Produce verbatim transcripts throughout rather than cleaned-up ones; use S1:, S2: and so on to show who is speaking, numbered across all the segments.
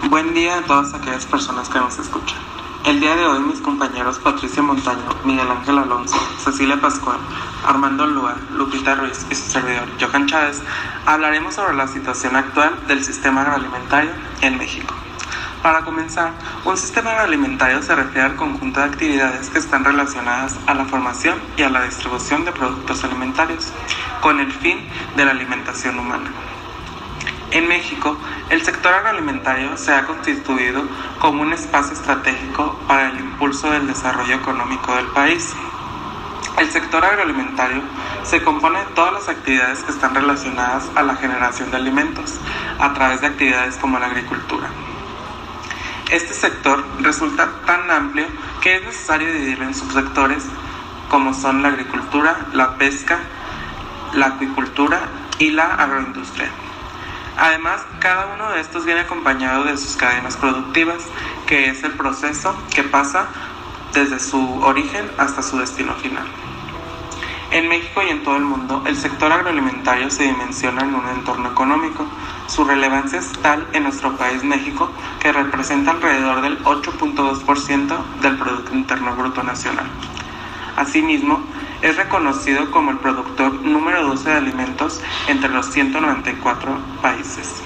S1: Buen día a todas aquellas personas que nos escuchan. El día de hoy mis compañeros Patricia Montaño, Miguel Ángel Alonso, Cecilia Pascual, Armando Lua, Lupita Ruiz y su servidor Johan Chávez hablaremos sobre la situación actual del sistema agroalimentario en México. Para comenzar, un sistema agroalimentario se refiere al conjunto de actividades que están relacionadas a la formación y a la distribución de productos alimentarios, con el fin de la alimentación humana. En México, el sector agroalimentario se ha constituido como un espacio estratégico para el impulso del desarrollo económico del país. El sector agroalimentario se compone de todas las actividades que están relacionadas a la generación de alimentos, a través de actividades como la agricultura. Este sector resulta tan amplio que es necesario dividirlo en subsectores como son la agricultura, la pesca, la acuicultura y la agroindustria. Además, cada uno de estos viene acompañado de sus cadenas productivas, que es el proceso que pasa desde su origen hasta su destino final. En México y en todo el mundo, el sector agroalimentario se dimensiona en un entorno económico. Su relevancia es tal en nuestro país México que representa alrededor del ocho punto dos por ciento del Producto Interno Bruto Nacional. Asimismo, es reconocido como el productor número doce de alimentos entre los ciento noventa y cuatro países.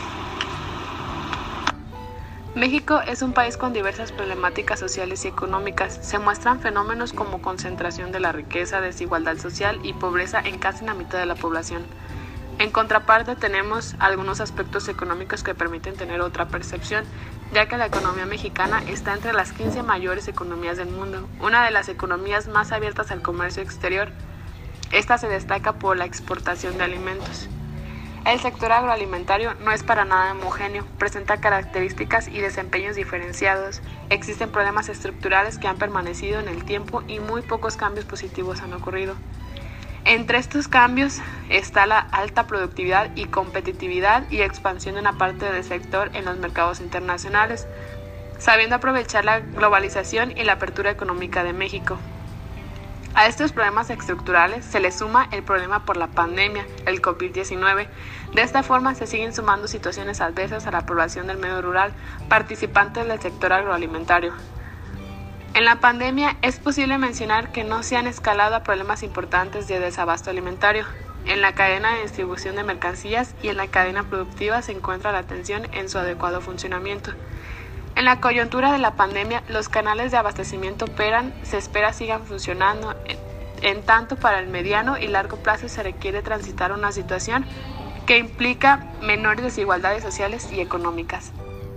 S2: México es un país con diversas problemáticas sociales y económicas. Se muestran fenómenos como concentración de la riqueza, desigualdad social y pobreza en casi la mitad de la población. En contraparte, tenemos algunos aspectos económicos que permiten tener otra percepción, ya que la economía mexicana está entre las quince mayores economías del mundo, una de las economías más abiertas al comercio exterior. Esta se destaca por la exportación de alimentos. El sector agroalimentario no es para nada homogéneo, presenta características y desempeños diferenciados. Existen problemas estructurales que han permanecido en el tiempo y muy pocos cambios positivos han ocurrido. Entre estos cambios está la alta productividad y competitividad y expansión de una parte del sector en los mercados internacionales, sabiendo aprovechar la globalización y la apertura económica de México. A estos problemas estructurales se le suma el problema por la pandemia, el COVID diecinueve. De esta forma se siguen sumando situaciones adversas a la población del medio rural, participantes del sector agroalimentario. En la pandemia es posible mencionar que no se han escalado a problemas importantes de desabasto alimentario. En la cadena de distribución de mercancías y en la cadena productiva se encuentra la tensión en su adecuado funcionamiento. En la coyuntura de la pandemia, los canales de abastecimiento operan, se espera sigan funcionando. En, en tanto, para el mediano y largo plazo se requiere transitar una situación que implica menores desigualdades sociales y económicas.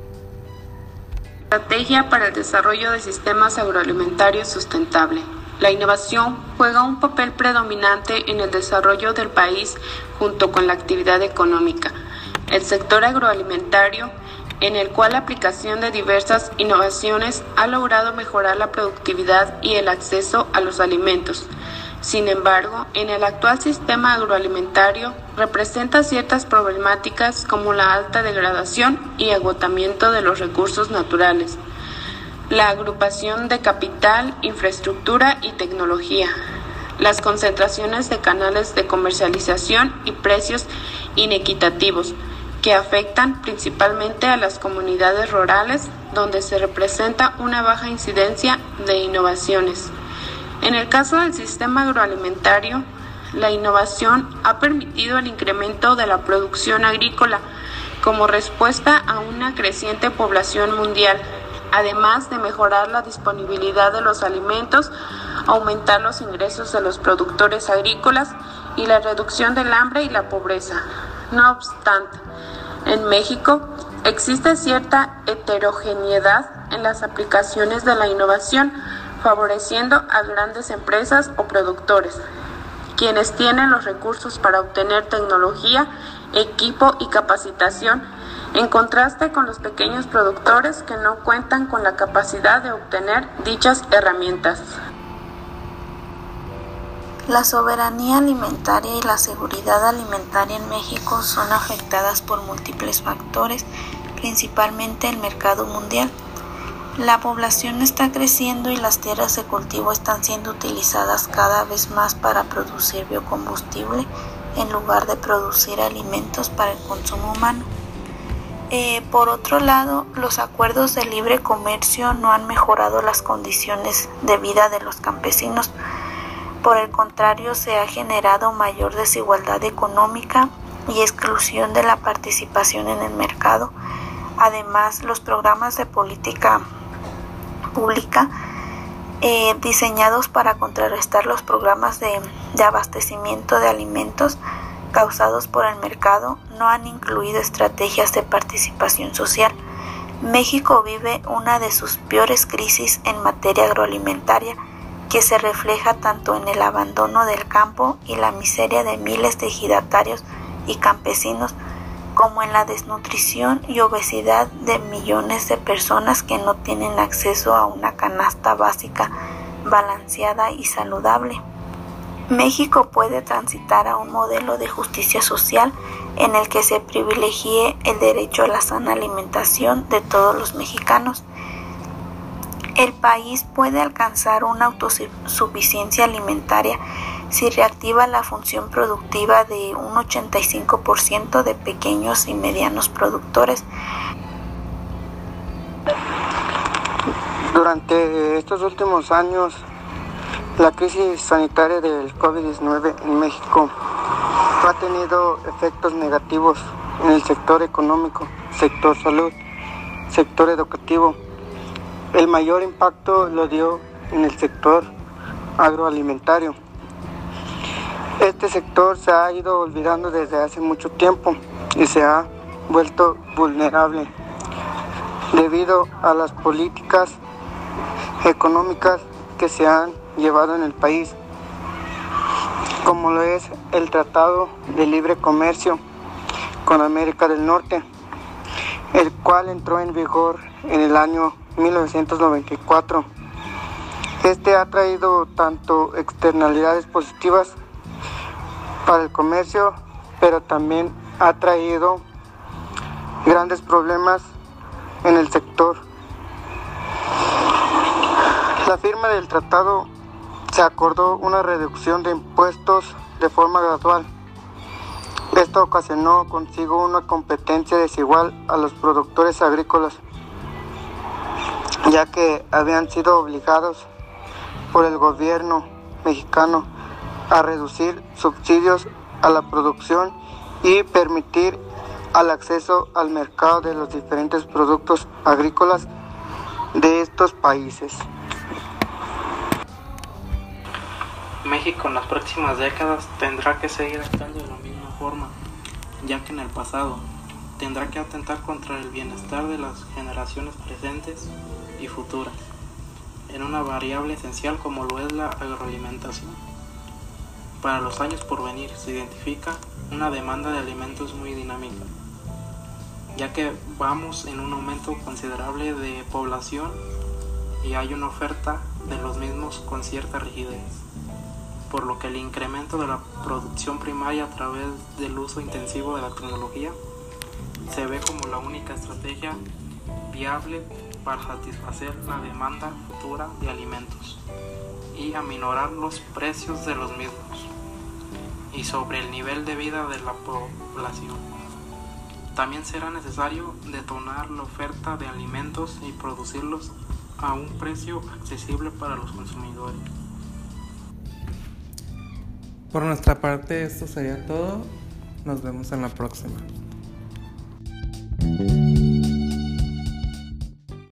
S3: Estrategia para el desarrollo de sistemas agroalimentarios sustentable. La innovación juega un papel predominante en el desarrollo del país junto con la actividad económica. El sector agroalimentario, en el cual la aplicación de diversas innovaciones ha logrado mejorar la productividad y el acceso a los alimentos. Sin embargo, en el actual sistema agroalimentario representa ciertas problemáticas como la alta degradación y agotamiento de los recursos naturales, la agrupación de capital, infraestructura y tecnología, las concentraciones de canales de comercialización y precios inequitativos, que afectan principalmente a las comunidades rurales, donde se representa una baja incidencia de innovaciones. En el caso del sistema agroalimentario, la innovación ha permitido el incremento de la producción agrícola como respuesta a una creciente población mundial, además de mejorar la disponibilidad de los alimentos, aumentar los ingresos de los productores agrícolas y la reducción del hambre y la pobreza. No obstante, en México existe cierta heterogeneidad en las aplicaciones de la innovación, favoreciendo a grandes empresas o productores, quienes tienen los recursos para obtener tecnología, equipo y capacitación, en contraste con los pequeños productores que no cuentan con la capacidad de obtener dichas herramientas.
S4: La soberanía alimentaria y la seguridad alimentaria en México son afectadas por múltiples factores, principalmente el mercado mundial. La población está creciendo y las tierras de cultivo están siendo utilizadas cada vez más para producir biocombustible en lugar de producir alimentos para el consumo humano. Eh, por otro lado, los acuerdos de libre comercio no han mejorado las condiciones de vida de los campesinos. Por el contrario, se ha generado mayor desigualdad económica y exclusión de la participación en el mercado. Además, los programas de política pública eh, diseñados para contrarrestar los programas de, de abastecimiento de alimentos causados por el mercado no han incluido estrategias de participación social. México vive una de sus peores crisis en materia agroalimentaria, que se refleja tanto en el abandono del campo y la miseria de miles de ejidatarios y campesinos, como en la desnutrición y obesidad de millones de personas que no tienen acceso a una canasta básica balanceada y saludable. México puede transitar a un modelo de justicia social en el que se privilegie el derecho a la sana alimentación de todos los mexicanos. El país puede alcanzar una autosuficiencia alimentaria si reactiva la función productiva de un ochenta y cinco por ciento de pequeños y medianos productores.
S5: Durante estos últimos años, la crisis sanitaria del COVID diecinueve en México ha tenido efectos negativos en el sector económico, sector salud, sector educativo. El mayor impacto lo dio en el sector agroalimentario. Este sector se ha ido olvidando desde hace mucho tiempo y se ha vuelto vulnerable debido a las políticas económicas que se han llevado en el país, como lo es el Tratado de Libre Comercio con América del Norte, el cual entró en vigor en el año mil novecientos noventa y cuatro. Este ha traído tanto externalidades positivas para el comercio, pero también ha traído grandes problemas en el sector. La firma del tratado se acordó una reducción de impuestos de forma gradual. Esto ocasionó consigo una competencia desigual a los productores agrícolas, ya que habían sido obligados por el gobierno mexicano a reducir subsidios a la producción y permitir el acceso al mercado de los diferentes productos agrícolas de estos países.
S1: México en las próximas décadas tendrá que seguir actuando de la misma forma, ya que en el pasado tendrá que atentar contra el bienestar de las generaciones presentes y futuras, en una variable esencial como lo es la agroalimentación. Para los años por venir se identifica una demanda de alimentos muy dinámica, ya que vamos en un aumento considerable de población y hay una oferta de los mismos con cierta rigidez, por lo que el incremento de la producción primaria a través del uso intensivo de la tecnología se ve como la única estrategia viable para satisfacer la demanda futura de alimentos y aminorar los precios de los mismos y sobre el nivel de vida de la población. También será necesario detonar la oferta de alimentos y producirlos a un precio accesible para los consumidores.
S6: Por nuestra parte, esto sería todo. Nos vemos en la próxima.